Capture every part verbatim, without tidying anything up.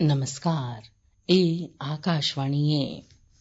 नमस्कार, ਇਹ ਆਕਾਸ਼ਵਾਣੀ ਹੈ।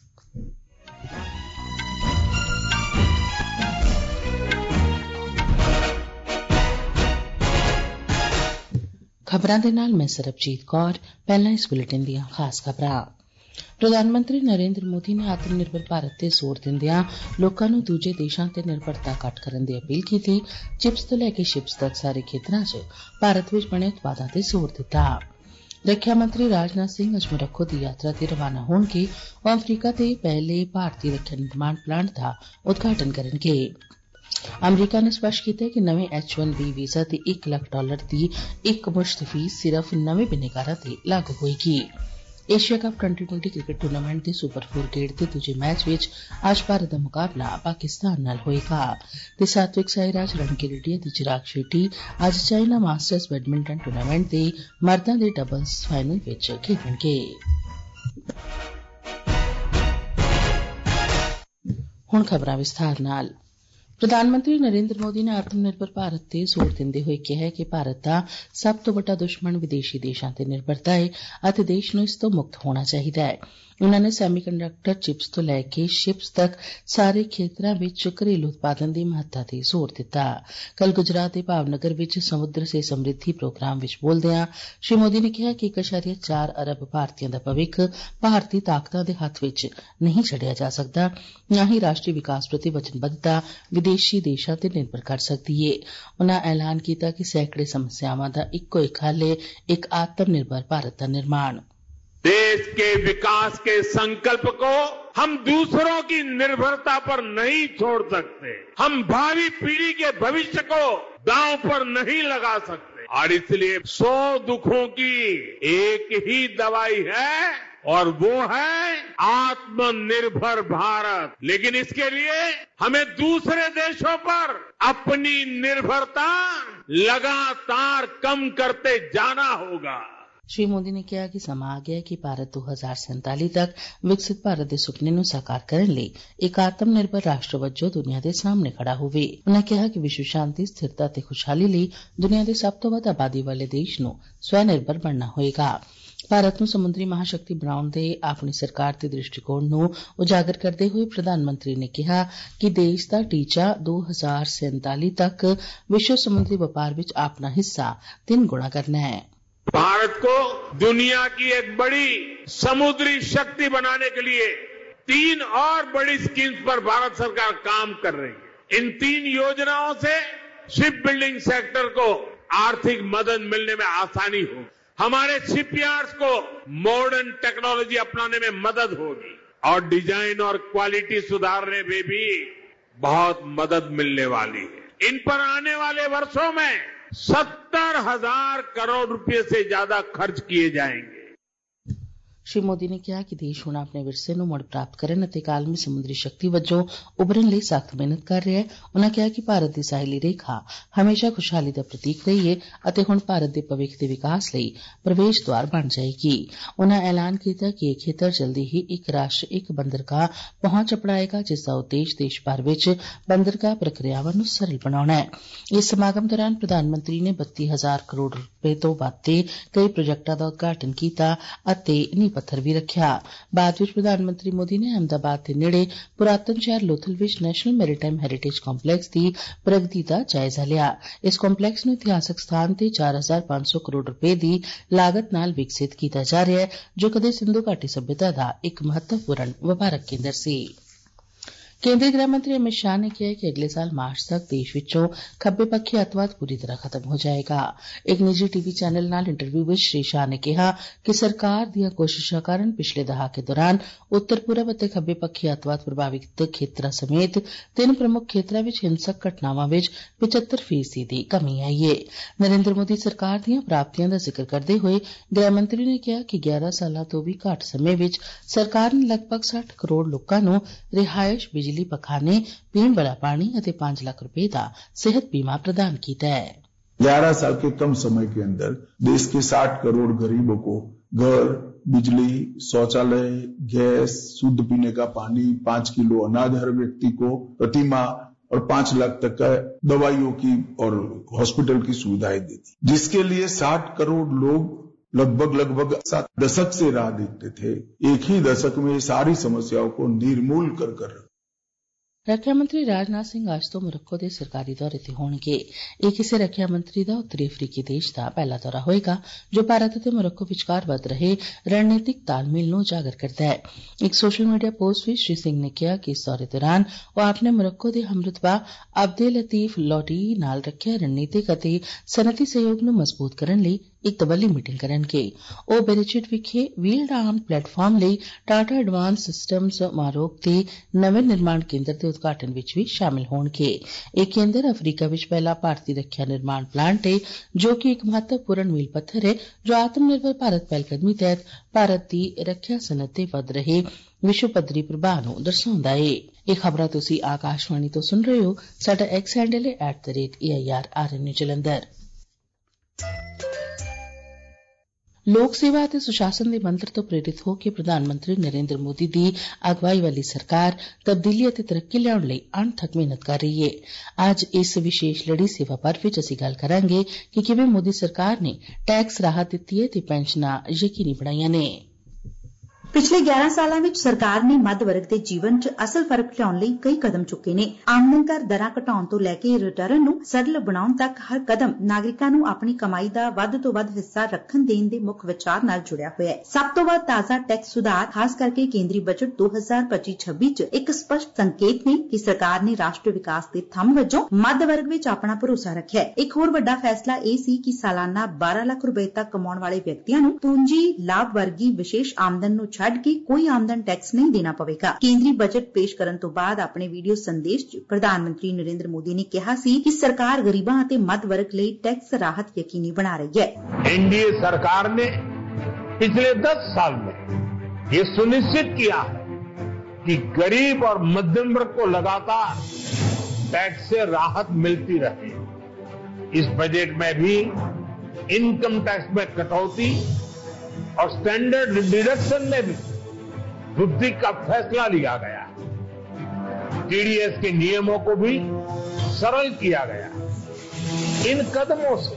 ਖਬਰਾਂ ਦੇ ਨਾਲ ਮੈਂ ਸਰਬਜੀਤ ਕੌਰ। ਪਹਿਲਾਂ ਇਸ ਬੁਲੇਟਿਨ ਦੀਆਂ ਖਾਸ ਖਬਰਾਂ। ਪ੍ਰਧਾਨ ਮੰਤਰੀ ਨਰਿੰਦਰ ਮੋਦੀ ਨੇ ਆਤਮ ਨਿਰਭਰ ਭਾਰਤ ਤੇ ਜ਼ੋਰ ਦਿੰਦਿਆਂ ਲੋਕਾਂ ਨੂੰ ਦੂਜੇ ਦੇਸ਼ਾਂ ਤੇ ਨਿਰਭਰਤਾ ਘੱਟ ਕਰਨ ਦੀ ਅਪੀਲ ਕੀਤੀ। ਚਿਪਸ ਤੋਂ ਲੈ ਕੇ ਸ਼ਿਪਸ ਤੱਕ ਸਾਰੇ ਖੇਤਰਾਂ 'ਚ ਭਾਰਤ ਵਿੱਚ ਬਣੇ ਉਤਪਾਦਾਂ ਤੇ ਜ਼ੋਰ ਦਿੱਤਾ। ਰੱਖਿਆ ਮੰਤਰੀ ਰਾਜਨਾਥ ਸਿੰਘ ਅੱਜ ਮੋਰੱਕੋ ਦੀ ਯਾਤਰਾ ਤੇ ਰਵਾਨਾ ਹੋਣਗੇ। ਉਹ ਅਫਰੀਕਾ ਦੇ ਪਹਿਲੇ ਭਾਰਤੀ ਰੱਖਿਆ ਨਿਰਮਾਣ ਪਲਾਂਟ ਦਾ ਉਦਘਾਟਨ ਕਰਨਗੇ। ਅਮਰੀਕਾ ਨੇ ਸਪਸ਼ਟ ਕੀਤਾ ਕਿ ਨਵੇਂ ਐਚ ਵਨ ਬੀ ਵੀਜ਼ਾ ਦੀ ਇੱਕ ਲੱਖ ਡਾਲਰ ਦੀ ਇੱਕ ਮੁਸ਼ਤ ਫੀਸ ਸਿਰਫ ਨਵੇਂ ਬਿਨੇਕਾਰਾਂ ਤੇ ਲਾਗੂ ਹੋਏਗੀ। Asia cup twenty twenty cricket tournament ਦੇ ਸੁਪਰ ਫੋਰ ਗੇੜ ਦੇ ਦੂਜੇ ਮੈਚ ਵਿੱਚ ਅੱਜ ਭਾਰਤ ਦਾ ਮੁਕਾਬਲਾ ਪਾਕਿਸਤਾਨ ਨਾਲ ਹੋਏਗਾ ਤੇ ਸਾਤਵਿਕ ਸਾਈਰਾਜ ਰਣਕੀ ਤੇ ਚਿਰਾਗ ਸ਼ੈੱਟੀ ਅੱਜ ਚਾਈਨਾ ਮਾਸਟਰਸ ਬੈਡਮਿੰਟਨ ਟੂਰਨਾਮੈਂਟ ਦੇ ਮਰਦਾਂ ਦੇ ਡਬਲਸ ਫਾਈਨਲ ਵਿੱਚ ਖੇਡਣਗੇ। ਹੁਣ ਖਬਰਾਂ ਵਿਸਥਾਰ ਨਾਲ। ਪ੍ਰਧਾਨ ਮੰਤਰੀ ਨਰਿੰਦਰ ਮੋਦੀ ਨੇ ਆਤਮ ਨਿਰਭਰ ਭਾਰਤ ਤੇ ਜ਼ੋਰ ਦਿੰਦੇ ਹੋਏ ਕਿਹਾ ਕਿ ਭਾਰਤ ਦਾ ਸਭ ਤੋਂ ਵੱਡਾ ਦੁਸ਼ਮਣ ਵਿਦੇਸ਼ੀ ਦੇਸ਼ਾਂ ਤੇ ਨਿਰਭਰਤਾ ਹੈ ਅਤੇ ਦੇਸ਼ ਨੂੰ ਇਸ ਤੋਂ ਮੁਕਤ ਹੋਣਾ ਚਾਹੀਦਾ ਹੈ। ਉਨ੍ਹਾਂ ਨੇ ਸੈਮੀਕੰਡਕਟਰ ਚਿਪਸ ਤੋਂ ਲੈ ਕੇ ਸ਼ਿਪਸ ਤੱਕ ਸਾਰੇ ਖੇਤਰਾਂ ਵਿੱਚ ਘਰੇਲੂ ਉਤਪਾਦਨ ਦੀ ਮਹੱਤਤਾ ਤੇ ਜ਼ੋਰ ਦਿੱਤਾ। ਕੱਲ ਗੁਜਰਾਤ ਦੇ ਭਾਵਨਗਰ ਵਿੱਚ ਸਮੁੰਦਰ ਸੇ ਸਮ੍ਰਿੱਧੀ ਪ੍ਰੋਗਰਾਮ ਵਿੱਚ ਬੋਲਦਿਆਂ ਸ਼੍ਰੀ ਮੋਦੀ ਨੇ ਕਿਹਾ ਕਿ ਇੱਕ ਇਸ਼ਾਰੀਆ ਚਾਰ ਅਰਬ ਭਾਰਤੀਆਂ ਦਾ ਭਵਿੱਖ ਭਾਰਤੀ ਤਾਕਤਾਂ ਦੇ ਹੱਥ ਵਿੱਚ ਨਹੀਂ ਛੱਡਿਆ ਜਾ ਸਕਦਾ, ਨਾ ਹੀ ਰਾਸ਼ਟਰੀ ਵਿਕਾਸ ਪ੍ਰਤੀ ਵਚਨਬੱਧਤਾ ਵਿਦੇਸ਼ੀ ਦੇਸ਼ਾਂ ਤੇ ਨਿਰਭਰ ਕਰ ਸਕਦੀ ਏ। ਉਨ੍ਹਾਂ ਐਲਾਨ ਕੀਤਾ ਕਿ ਸੈਂਕੜੇ ਸਮੱਸਿਆਵਾਂ ਦਾ ਇੱਕੋ ਇੱਕ ਹੱਲ ਏ, ਇੱਕ ਆਤਮ ਨਿਰਭਰ भारत का निर्माण। देश के विकास के संकल्प को हम दूसरों की निर्भरता पर नहीं छोड़ सकते। हम भावी पीढ़ी के भविष्य को दांव पर नहीं लगा सकते और इसलिए सौ दुखों की एक ही दवाई है और वो है आत्मनिर्भर भारत। लेकिन इसके लिए हमें दूसरे देशों पर अपनी निर्भरता लगातार कम करते जाना होगा। श्री मोदी ने कहा कि समा आ गया कि भारत दो हज़ार सैंतालीस तक विकसित भारत के सुपने ਨੂੰ ਸਾਕਾਰ ਕਰਨ ਲਈ ਇੱਕ ਆਤਮ ਨਿਰਭਰ ਰਾਸ਼ਟਰ ਵਜੋਂ ਦੁਨੀਆ ਦੇ ਸਾਹਮਣੇ ਖੜਾ ਹੋਵੇ। ਉਨ੍ਹਾਂ ਕਿਹਾ ਕਿ ਵਿਸ਼ਵ ਸ਼ਾਂਤੀ, ਸਥਿਰਤਾ ਤੇ ਖੁਸ਼ਹਾਲੀ ਲਈ ਦੁਨੀਆ ਦੇ ਸਭ ਤੋਂ ਵੱਧ ਆਬਾਦੀ ਵਾਲੇ ਦੇਸ਼ ਨੂੰ ਸਵੈ ਨਿਰਭਰ ਬਣਨਾ ਹੋਏਗਾ। ਭਾਰਤ ਨੂੰ ਸਮੁੰਦਰੀ ਮਹਾਸ਼ਕਤੀ ਬਣਾਉਣ ਦੇ ਆਪਣੀ ਸਰਕਾਰ ਦੇ ਦ੍ਰਿਸ਼ਟੀਕੋਣ ਨੂੰ ਉਜਾਗਰ ਕਰਦੇ ਹੋਏ ਪ੍ਰਧਾਨ ਮੰਤਰੀ ਨੇ ਕਿਹਾ ਕਿ ਦੇਸ਼ ਦਾ ਟੀਚਾ ਦੋ ਹਜ਼ਾਰ ਸੈਂਤਾਲੀ ਤੱਕ ਵਿਸ਼ਵ ਸਮੁੰਦਰੀ ਵਪਾਰ ਵਿੱਚ ਆਪਣਾ ਹਿੱਸਾ ਤਿੰਨ ਗੁਣਾ ਕਰਨਾ ਹੈ। भारत को दुनिया की एक बड़ी समुद्री शक्ति बनाने के लिए तीन और बड़ी स्कीम्स पर भारत सरकार काम कर रही है। इन तीन योजनाओं से शिप बिल्डिंग सेक्टर को आर्थिक मदद मिलने में आसानी होगी, हमारे शिपयार्ड्स को मॉडर्न टेक्नोलॉजी अपनाने में मदद होगी और डिजाइन और क्वालिटी सुधारने में भी बहुत मदद मिलने वाली है। इन पर आने वाले वर्षों में सत्तर हजार करोड़ रुपए से ज्यादा खर्च किए जाएंगे। श्री मोदी ने कहा कि देश ਹੁਣ ਆਪਣੇ ਵਿਰਸੇ ਨੂੰ ਮੁੜ ਪ੍ਰਾਪਤ ਕਰਨ ਅਤੇ ਕਾਲਮੀ ਸਮੁੰਦਰੀ ਸ਼ਕਤੀ ਵਜੋਂ ਉਭਰਨ ਲਈ ਸਖਤ ਮਿਹਨਤ ਕਰ ਰਿਹਾ ਹੈ। ਉਨ੍ਹਾਂ ਕਿਹਾ ਕਿ ਭਾਰਤ ਦੀ ਸਾਹਿਲੀ ਰੇਖਾ ਹਮੇਸ਼ਾ ਖੁਸ਼ਹਾਲੀ ਦਾ ਪ੍ਰਤੀਕ ਰਹੀ ਹੈ ਅਤੇ ਹੁਣ ਭਾਰਤ ਦੇ ਭਵਿੱਖ ਦੇ ਵਿਕਾਸ ਲਈ ਪ੍ਰਵੇਸ਼ ਦੁਆਰ ਬਣ ਜਾਏਗੀ। ਉਨ੍ਹਾਂ ਐਲਾਨ ਕੀਤਾ ਕਿ ਇਹ ਖੇਤਰ ਜਲਦੀ ਹੀ ਇੱਕ ਰਾਸ਼ਟਰ ਇੱਕ ਬੰਦਰਗਾਹ ਪਹੁੰਚ ਅਪਣਾਏਗਾ, ਜਿਸ ਦਾ ਉਦੇਸ਼ ਦੇਸ਼ ਭਰ ਵਿੱਚ ਬੰਦਰਗਾਹ ਪ੍ਰਕਿਰਿਆਵਾਂ ਨੂੰ ਸਰਲ ਬਣਾਉਣਾ ਹੈ। ਇਸ ਸਮਾਗਮ ਦੌਰਾਨ ਪ੍ਰਧਾਨ ਮੰਤਰੀ ਨੇ ਬੱਤੀ ਹਜ਼ਾਰ ਕਰੋੜ ਰੁਪਏ ਤੋਂ ਵੱਧ ਦੇ ਕਈ ਪ੍ਰੋਜੈਕਟਾਂ ਦਾ ਉਦਘਾਟਨ ਕੀਤਾ ਅਤੇ ਨੀਂਹ ਪੱਥਰ ਵੀ ਰੱਖਿਆ। ਬਾਅਦ ਵਿੱਚ ਪ੍ਰਧਾਨ ਮੰਤਰੀ ਮੋਦੀ ਨੇ ਅਹਿਮਦਾਬਾਦ ਦੇ ਨੇੜੇ ਪੁਰਾਤਨ ਸ਼ਹਿਰ ਲੋਥਲ ਵਿੱਚ ਨੈਸ਼ਨਲ ਮੈਰੀਟਾਈਮ ਹੈਰੀਟੇਜ ਕੰਪਲੈਕਸ ਦੀ ਪ੍ਰਗਤੀ ਦਾ ਜਾਇਜ਼ਾ ਲਿਆ। ਇਸ ਕੰਪਲੈਕਸ ਨੂੰ ਇਤਿਹਾਸਕ ਸਥਾਨ ਤੇ ਚਾਰ ਹਜ਼ਾਰ ਪੰਜ ਸੌ ਕਰੋੜ ਰੁਪਏ ਦੀ ਲਾਗਤ ਨਾਲ ਵਿਕਸਿਤ ਕੀਤਾ ਜਾ ਰਿਹਾ ਹੈ, ਜੋ ਕਦੇ ਸਿੰਧੂ ਘਾਟੀ ਸਭਿਅਤਾ ਦਾ ਇੱਕ ਮਹੱਤਵਪੂਰਨ ਵਪਾਰਕ ਕੇਂਦਰ ਸੀ। ਕੇਂਦਰੀ ਗ੍ਰਹਿ ਮੰਤਰੀ ਅਮਿਤ ਸ਼ਾਹ ਨੇ ਕਿਹਾ ਕਿ ਅਗਲੇ ਸਾਲ ਮਾਰਚ ਤੱਕ ਦੇਸ਼ ਵਿੱਚੋਂ ਖੱਬੇ ਪੱਖੀ ਅੱਤਵਾਦ ਪੂਰੀ ਤਰ੍ਹਾਂ ਖਤਮ ਹੋ ਜਾਏਗਾ। ਇੱਕ ਨਿੱਜੀ ਟੀਵੀ ਚੈਨਲ ਨਾਲ ਇੰਟਰਵਿਊ ਵਿੱਚ ਸ਼੍ਰੀ ਸ਼ਾਹ ਨੇ ਕਿਹਾ ਕਿ ਸਰਕਾਰ ਦੀਆਂ ਕੋਸ਼ਿਸ਼ਾਂ ਕਾਰਨ ਪਿਛਲੇ ਦਹਾਕੇ ਦੌਰਾਨ ਉੱਤਰ ਪੂਰਬ ਅਤੇ ਖੱਬੇ ਪੱਖੀ ਅੱਤਵਾਦ ਪ੍ਰਭਾਵਿਤ ਖੇਤਰਾਂ ਸਮੇਤ ਤਿੰਨ ਪ੍ਰਮੁੱਖ ਖੇਤਰਾਂ ਵਿੱਚ ਹਿੰਸਕ ਘਟਨਾਵਾਂ ਵਿੱਚ ਪਚੱਤਰ ਫੀਸਦੀ ਦੀ ਕਮੀ ਆਈ ਹੈ। ਨਰਿੰਦਰ ਮੋਦੀ ਸਰਕਾਰ ਦੀਆਂ ਪ੍ਰਾਪਤੀਆਂ ਦਾ ਜ਼ਿਕਰ ਕਰਦੇ ਹੋਏ ਗ੍ਰਹਿ ਮੰਤਰੀ ਨੇ ਕਿਹਾ ਕਿ ਗਿਆਰਾਂ ਸਾਲਾਂ ਤੋਂ ਵੀ ਘੱਟ ਸਮੇਂ ਵਿੱਚ ਸਰਕਾਰ ਨੇ ਲਗਭਗ ਸੱਠ ਕਰੋੜ ਲੋਕਾਂ ਨੂੰ ਰਿਹਾਇਸ਼, ਬਿਜਲੀ, पखाने, पीने वाला पानी और पांच लाख रुपए का सेहत बीमा प्रदान किया है। ग्यारह साल के कम समय के अंदर देश के साठ करोड़ गरीबों को घर, बिजली, शौचालय, गैस, शुद्ध पीने का पानी, पांच किलो अनाज हर व्यक्ति को प्रति माह और पांच लाख तक का दवाइयों की और हॉस्पिटल की सुविधाएं दी थी, जिसके लिए साठ करोड़ लोग लगभग लगभग सात दशक से राह देखते थे। एक ही दशक में सारी समस्याओं को निर्मूल कर कर ਰੱਖਿਆ ਮੰਤਰੀ ਰਾਜਨਾਥ ਸਿੰਘ ਅੱਜ ਤੋਂ ਮੋਰੱਕੋ ਦੇ ਸਰਕਾਰੀ ਦੌਰੇ ਤੇ ਹੋਣਗੇ। ਇਹ ਕਿਸੇ ਰੱਖਿਆ ਮੰਤਰੀ ਦਾ ਉੱਤਰੀ ਅਫਰੀਕੀ ਦੇਸ਼ ਦਾ ਪਹਿਲਾ ਦੌਰਾ ਹੋਏਗਾ ਜੋ ਭਾਰਤ ਅਤੇ ਮੋਰੱਕੋ ਵਿਚਕਾਰ ਵੱਧ ਰਹੇ ਰਣਨੀਤਿਕ ਤਾਲਮੇਲ ਨੂੰ ਉਜਾਗਰ ਕਰਦਾ ਹੈ। ਇੱਕ ਸੋਸ਼ਲ ਮੀਡੀਆ ਪੋਸਟ ਵਿੱਚ ਸ਼੍ਰੀ ਸਿੰਘ ਨੇ ਕਿਹਾ ਕਿ ਇਸ ਦੌਰੇ ਦੌਰਾਨ ਉਹ ਆਪਣੇ ਮੋਰੱਕੋ ਦੇ ਹਮਰੁਤਬਾ ਅਬਦੇਲ ਲਤੀਫ ਲੋਟੀ ਨਾਲ ਰੱਖਿਆ ਰਣਨੀਤਿਕ ਅਤੇ ਸਨਅਤੀ ਸਹਿਯੋਗ ਨੂੰ ਮਜ਼ਬੂਤ ਕਰਨ ਲਈ ਇੱਕ ਤਬੱਲੀ ਮੀਟਿੰਗ ਕਰਨਗੇ। ਉਹ ਬੇਰਚਿਟ ਵਿਖੇ ਵੀਲਡ ਆਰਮ ਪਲੇਟਫਾਰਮ ਲਈ ਟਾਟਾ ਐਡਵਾਂਸ ਸਿਸਟਮਜ਼ ਮਾਰੋਕ ਦੇ ਨਵੇਂ ਨਿਰਮਾਣ ਕੇਂਦਰ ਦੇ ਉਦਘਾਟਨ ਵਿੱਚ ਵੀ ਸ਼ਾਮਿਲ ਹੋਣਗੇ। ਇਹ ਕੇਂਦਰ ਅਫਰੀਕਾ ਵਿੱਚ ਪਹਿਲਾ ਭਾਰਤੀ ਰੱਖਿਆ ਨਿਰਮਾਣ ਪਲਾਂਟ ਹੈ ਜੋ ਕਿ ਇੱਕ ਮਹੱਤਵਪੂਰਨ ਮੀਲ ਪੱਥਰ ਹੈ ਜੋ ਆਤਮ ਨਿਰਭਰ ਭਾਰਤ ਪਹਿਲਕਦਮੀ ਤਹਿਤ ਭਾਰਤ ਦੀ ਰੱਖਿਆ ਸਨਅਤ ਤੇ ਵੱਧ ਰਹੇ ਵਿਸ਼ਵ ਪੱਧਰੀ ਪ੍ਰਭਾਵ ਨੂੰ ਦਰਸਾਉਂਦਾ ਹੈ। ਇਹ ਖਬਰਾਂ ਤੁਸੀਂ ਆਕਾਸ਼ਵਾਣੀ ਤੋਂ ਸੁਣ ਰਹੇ ਹੋ। ਸਾਡਾ ਐਕਸ ਹੈਂਡਲ ਹੈ at the rate A I R R N U Jalandhar. ਲੋਕ ਸੇਵਾ ਅਤੇ ਸੁਸ਼ਾਸਨ ਦੇ ਮੰਤਰ ਤੋਂ ਪ੍ਰੇਰਿਤ ਹੋ ਕੇ ਪ੍ਰਧਾਨ ਮੰਤਰੀ ਨਰਿੰਦਰ ਮੋਦੀ ਦੀ ਅਗਵਾਈ ਵਾਲੀ ਸਰਕਾਰ ਤਬਦੀਲੀ ਅਤੇ ਤਰੱਕੀ ਲਿਆਉਣ ਲਈ ਅਣਥੱਕ ਮਿਹਨਤ ਕਰ ਰਹੀ ਹੈ। ਅੱਜ ਇਸ ਵਿਸ਼ੇਸ਼ ਲੜੀ ਸੇਵਾ ਪਰਵ ਵਿੱਚ ਅਸੀਂ ਗੱਲ ਕਰਾਂਗੇ ਕਿ ਕਿਵੇਂ ਮੋਦੀ ਸਰਕਾਰ ਨੇ ਟੈਕਸ ਰਾਹਤ ਦਿੱਤੀ ਹੈ ਤੇ ਪੈਨਸ਼ਨਾਂ ਯਕੀਨੀ ਬਣਾਈਆਂ ਨੇ। ਪਿਛਲੇ ਗਿਆਰਾਂ ਸਾਲਾਂ ਵਿੱਚ ਸਰਕਾਰ ਨੇ ਮੱਧ ਵਰਗ ਦੇ ਜੀਵਨ 'ਚ ਅਸਲ ਫਰਕ ਲਿਆਉਣ ਲਈ ਕਈ ਕਦਮ ਚੁੱਕੇ ਨੇ। ਆਮਦਨ ਕਰ ਦਰਾਂ ਘਟਾਉਣ ਤੋਂ ਲੈ ਕੇ ਰਿਟਰਨ ਨੂੰ ਸਰਲ ਬਣਾਉਣ ਤੱਕ ਹਰ ਕਦਮ ਨਾਗਰਿਕਾਂ ਨੂੰ ਆਪਣੀ ਕਮਾਈ ਦਾ ਵੱਧ ਤੋਂ ਵੱਧ ਹਿੱਸਾ ਰੱਖਣ ਦੇਣ ਦੇ ਮੁੱਖ ਵਿਚਾਰ ਨਾਲ ਜੁੜਿਆ ਹੋਇਆ ਹੈ। ਸਭ ਤੋਂ ਵੱਧ ਤਾਜ਼ਾ ਟੈਕਸ ਸੁਧਾਰ ਖਾਸ ਕਰਕੇ ਕੇਂਦਰੀ ਬਜਟ ਦੋ ਹਜ਼ਾਰ ਪੱਚੀ ਛੱਬੀ 'ਚ ਇੱਕ ਸਪਸ਼ਟ ਸੰਕੇਤ ਨੇ ਕਿ ਸਰਕਾਰ ਨੇ ਰਾਸ਼ਟਰੀ ਵਿਕਾਸ ਦੇ ਥੰਮ ਵਜੋਂ ਮੱਧ ਵਰਗ ਵਿੱਚ ਆਪਣਾ ਭਰੋਸਾ ਰੱਖਿਆ ਹੈ। ਇੱਕ ਹੋਰ ਵੱਡਾ ਫੈਸਲਾ ਇਹ ਸੀ ਕਿ ਸਾਲਾਨਾ ਬਾਰਾਂ ਲੱਖ ਰੁਪਏ ਤੱਕ ਕਮਾਉਣ ਵਾਲੇ ਵਿਅਕਤੀਆਂ ਨੂੰ ਪੂੰਜੀ ਲਾਭ ਵਰਗੀ ਵਿਸ਼ੇਸ਼ ਆਮਦਨ ਨੂੰ ਛੱਡ ਕੇ ਕੋਈ ਆਮਦਨ ਟੈਕਸ ਨਹੀਂ ਦੇਣਾ ਪਵੇਗਾ। ਕੇਂਦਰੀ ਬਜਟ ਪੇਸ਼ ਕਰਨ ਤੋਂ ਬਾਅਦ ਆਪਣੇ ਵੀਡੀਓ ਸੰਦੇਸ਼ 'ਚ ਪ੍ਰਧਾਨ ਮੰਤਰੀ ਨਰਿੰਦਰ ਮੋਦੀ ਨੇ ਕਿਹਾ ਸੀ ਕਿ ਸਰਕਾਰ ਗਰੀਬਾਂ ਅਤੇ ਮੱਧ ਵਰਗ ਲਈ ਟੈਕਸ ਰਾਹਤ ਯਕੀਨੀ ਬਣਾ ਰਹੀ ਹੈ। एनडीए सरकार ने पिछले दस साल में ये सुनिश्चित किया है कि गरीब और मध्यम वर्ग को लगातार टैक्स से राहत मिलती रहे। इस बजट में भी इनकम टैक्स में कटौती और स्टैंडर्ड डिडक्शन में भी वृद्धि का फैसला लिया गया है। टीडीएस के नियमों को भी सरल किया गया है। इन कदमों से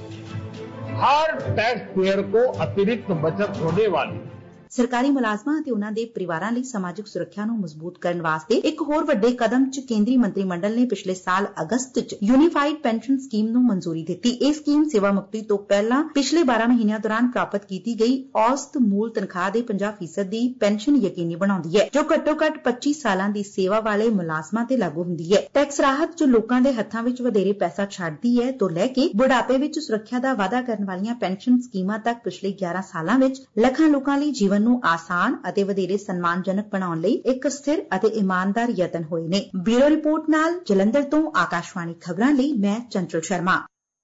हर टैक्स पेयर को अतिरिक्त बचत होने वाली। ਸਰਕਾਰੀ ਮੁਲਾਜ਼ਮਾਂ ਅਤੇ ਉਨ੍ਹਾਂ ਦੇ ਪਰਿਵਾਰਾਂ ਲਈ ਸਮਾਜਿਕ ਸੁਰੱਖਿਆ ਨੂੰ ਮਜ਼ਬੂਤ ਕਰਨ ਵਾਸਤੇ ਇੱਕ ਹੋਰ ਵੱਡੇ ਕਦਮ 'ਚ ਕੇਂਦਰੀ ਮੰਤਰੀ ਮੰਡਲ ਨੇ ਪਿਛਲੇ ਸਾਲ ਅਗਸਤ 'ਚ ਯੂਨੀਫਾਈਡ ਪੈਨਸ਼ਨ ਸਕੀਮ ਨੂੰ ਮਨਜ਼ੂਰੀ ਦਿੱਤੀ। ਇਹ ਸਕੀਮ ਸੇਵਾ ਮੁਕਤੀ ਤੋਂ ਪਹਿਲਾਂ ਪਿਛਲੇ ਬਾਰਾਂ ਮਹੀਨਿਆਂ ਦੌਰਾਨ ਪ੍ਰਾਪਤ ਕੀਤੀ ਗਈ ਔਸਤ ਮੂਲ ਤਨਖਾਹ ਦੇ ਪੰਜਾਹ ਫੀਸਦ ਦੀ ਪੈਨਸ਼ਨ ਯਕੀਨੀ ਬਣਾਉਂਦੀ ਹੈ ਜੋ ਘੱਟੋ-ਘੱਟ ਪੱਚੀ ਸਾਲਾਂ ਦੀ ਸੇਵਾ ਵਾਲੇ ਮੁਲਾਜ਼ਮਾਂ ਤੇ ਲਾਗੂ ਹੁੰਦੀ ਹੈ। ਟੈਕਸ ਰਾਹਤ ਜੋ ਲੋਕਾਂ ਦੇ ਹੱਥਾਂ ਵਿੱਚ ਵਧੇਰੇ ਪੈਸਾ ਛੱਡਦੀ ਹੈ ਤੋਂ ਲੈ ਕੇ ਬੁਢਾਪੇ ਵਿੱਚ ਸੁਰੱਖਿਆ ਦਾ ਵਾਅਦਾ ਕਰਨ ਵਾਲੀਆਂ ਪੈਨਸ਼ਨ ਸਕੀਮਾਂ ਤੱਕ ਪਿਛਲੇ ਗਿਆਰਾਂ ਸਾਲਾਂ ਵਿੱਚ ਲੱਖਾਂ ਲੋਕਾਂ ਲਈ ਜੀਵਨ ਨੂੰ ਆਸਾਨ ਅਤੇ ਵਧੇਰੇ ਸਨਮਾਨਜਨਕ ਬਣਾਉਣ ਲਈ ਇੱਕ ਸਥਿਰ ਅਤੇ ਇਮਾਨਦਾਰ ਯਤਨ ਹੋਏ ਨੇ। ਬਿਊਰੋ ਰਿਪੋਰਟ ਨਾਲ ਜਲੰਧਰ ਤੋਂ ਆਕਾਸ਼ਵਾਣੀ ਖਬਰਾਂ ਲਈ ਮੈਂ ਚੰਚਲ ਸ਼ਰਮਾ।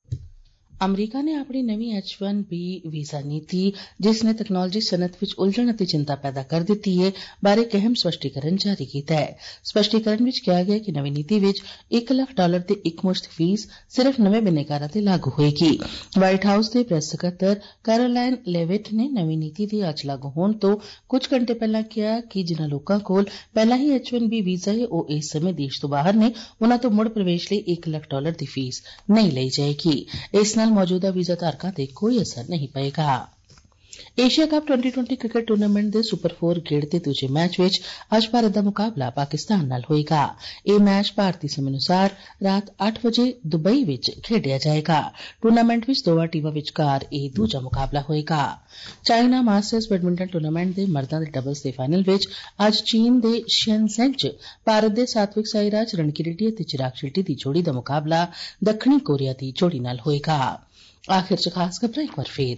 ਅਮਰੀਕਾ ਨੇ ਆਪਣੀ ਨਵੀਂ ਐਚ ਵਨ ਬੀ ਵੀਜ਼ਾ ਨੀਤੀ ਜਿਸ ਨੇ ਤਕਨਾਲੋਜੀ ਸਨਅਤ ਵਿੱਚ ਉਲਝਣ ਅਤੇ ਚਿੰਤਾ ਪੈਦਾ ਕਰ ਦਿੱਤੀ ਹੈ ਬਾਰੇ ਇੱਕ ਅਹਿਮ ਸਪਸ਼ਟੀਕਰਨ ਜਾਰੀ ਕੀਤਾ ਹੈ। ਸਪਸ਼ਟੀਕਰਨ ਵਿੱਚ ਕਿਹਾ ਗਿਆ ਕਿ ਨਵੀਂ ਨੀਤੀ ਵਿੱਚ ਇੱਕ ਲੱਖ ਡਾਲਰ ਦੀ ਇੱਕ ਮੁਸ਼ਤ ਫੀਸ ਸਿਰਫ ਨਵੇਂ ਬਿਨੇਕਾਰਾਂ ਤੇ ਲਾਗੂ ਹੋਏਗੀ। ਵਾਈਟ ਹਾਊਸ ਦੇ ਪ੍ਰੈਸ ਸਕੱਤਰ ਕੈਰੋਲਾਈਨ ਲੇਵਿਟ ਨੇ ਨਵੀਂ ਨੀਤੀ ਦੇ ਅੱਜ ਲਾਗੂ ਹੋਣ ਤੋਂ ਕੁਝ ਘੰਟੇ ਪਹਿਲਾਂ ਕਿਹਾ ਕਿ ਜਿਨ੍ਹਾਂ ਲੋਕਾਂ ਕੋਲ ਪਹਿਲਾਂ ਹੀ ਐਚ ਵਨ ਬੀ ਵੀਜ਼ਾ ਹੈ ਉਹ ਇਸ ਸਮੇਂ ਦੇਸ਼ ਤੋਂ ਬਾਹਰ ਨੇ ਉਨ੍ਹਾਂ ਤੋਂ ਮੁੜ ਪ੍ਰਵੇਸ਼ ਲਈ ਇੱਕ ਲੱਖ ਡਾਲਰ ਦੀ ਫੀਸ ਨਹੀਂ ਲਈ ਜਾਏਗੀ। ਇਸ ਨਾਲ ਮੌਜੂਦਾ ਵੀਜ਼ਾ ਧਾਰਕਾਂ ਤੇ ਕੋਈ ਅਸਰ ਨਹੀਂ ਪਏਗਾ। Asia cup twenty twenty cricket tournament ਦੇ ਸੁਪਰ ਫੋਰ ਗੇੜ ਦੇ ਦੂਜੇ ਮੈਚ ਵਿੱਚ ਅੱਜ ਭਾਰਤ ਦਾ ਮੁਕਾਬਲਾ ਪਾਕਿਸਤਾਨ ਨਾਲ ਹੋਏਗਾ। ਇਹ ਮੈਚ ਭਾਰਤੀ ਸਮੇਂ ਅਨੁਸਾਰ ਰਾਤ ਅੱਠ ਵਜੇ ਦੁਬਈ ਵਿੱਚ ਖੇਡਿਆ ਜਾਏਗਾ। ਟੂਰਨਾਮੈਂਟ ਵਿੱਚ ਦੋਵਾਂ ਟੀਮਾਂ ਵਿਚਕਾਰ ਇਹ ਦੂਜਾ ਮੁਕਾਬਲਾ ਹੋਏਗਾ। ਚਾਈਨਾ ਮਾਸਟਰਜ਼ ਬੈਡਮਿੰਟਨ ਟੂਰਨਾਮੈਂਟ ਦੇ ਮਰਦਾਂ ਦੇ ਡਬਲਜ਼ ਦੇ ਫਾਈਨਲ ਵਿੱਚ ਅੱਜ ਚੀਨ ਦੇ ਸ਼ੈਨਜ਼ੈਨ 'ਚ ਭਾਰਤ ਦੇ ਸਾਤਵਿਕ ਸਾਈਰਾਜ ਰਣਕੀ ਅਤੇ ਚਿਰਾਗ ਸ਼ੈੱਟੀ ਦੀ ਜੋੜੀ ਦਾ ਮੁਕਾਬਲਾ ਦੱਖਣੀ ਕੋਰੀਆ ਦੀ ਜੋੜੀ ਨਾਲ ਹੋਏਗਾ। ਆਖਿਰ 'ਚ ਖਾਸ ਖਬਰਾਂ ਇੱਕ ਵਾਰ ਫੇਰ।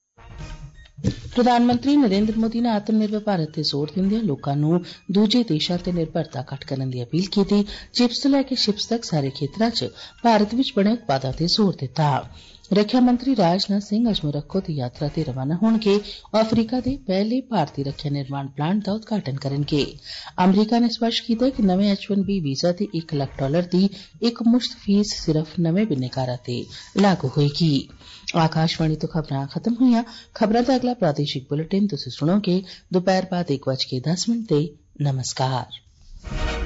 ਪ੍ਰਧਾਨ ਮੰਤਰੀ ਨਰਿੰਦਰ ਮੋਦੀ ਨੇ ਆਤਮ ਨਿਰਭਰ ਭਾਰਤ ਤੇ ਜ਼ੋਰ ਦਿੰਦਿਆਂ ਲੋਕਾਂ ਨੂੰ ਦੂਜੇ ਦੇਸ਼ਾਂ ਤੇ ਨਿਰਭਰਤਾ ਘੱਟ ਕਰਨ ਦੀ ਅਪੀਲ ਕੀਤੀ। ਚਿਪਸ ਤੋਂ ਲੈ ਕੇ ਸ਼ਿਪਸ ਤੱਕ ਸਾਰੇ ਖੇਤਰਾਂ 'ਚ ਭਾਰਤ ਵਿੱਚ ਬਣੇ ਉਤਪਾਦਾਂ ਤੇ ਜ਼ੋਰ ਦਿੱਤਾ। ਰੱਖਿਆ ਮੰਤਰੀ ਰਾਜਨਾਥ ਸਿੰਘ ਅੱਜ ਮੋਰੱਕੋ ਦੀ ਯਾਤਰਾ ਤੇ ਰਵਾਨਾ ਹੋਣਗੇ ਉਹ ਅਫਰੀਕਾ ਦੇ ਪਹਿਲੇ ਭਾਰਤੀ ਰੱਖਿਆ ਨਿਰਮਾਣ ਪਲਾਂਟ ਦਾ ਉਦਘਾਟਨ ਕਰਨਗੇ। ਅਮਰੀਕਾ ਨੇ ਸਪਸ਼ਟ ਕੀਤਾ ਕਿ ਨਵੇਂ ਐਚ ਵਨ ਬੀ ਵੀਜ਼ਾ ਤੇ ਇੱਕ ਲੱਖ ਡਾਲਰ ਦੀ ਇੱਕ ਮੁਸ਼ਤ ਫੀਸ ਸਿਰਫ ਨਵੇਂ ਬਿਨੇਕਾਰਾਂ ਤੇ ਲਾਗੂ ਹੋਏਗੀ। ਆਕਾਸ਼ਵਾਣੀ ਤੋਂ ਖਬਰਾਂ ਖਤਮ ਹੋਈਆਂ। ਖਬਰਾਂ ਦਾ ਅਗਲਾ ਪ੍ਰਾਦੇਸ਼ਿਕ ਬੁਲੇਟਿਨ ਤੁਸੀਂ ਸੁਣੋਗੇ ਦੁਪਹਿਰ ਬਾਅਦ ਇੱਕ ਵੱਜ ਕੇ ਦਸ ਮਿੰਟ ਤੇ। ਨਮਸਕਾਰ।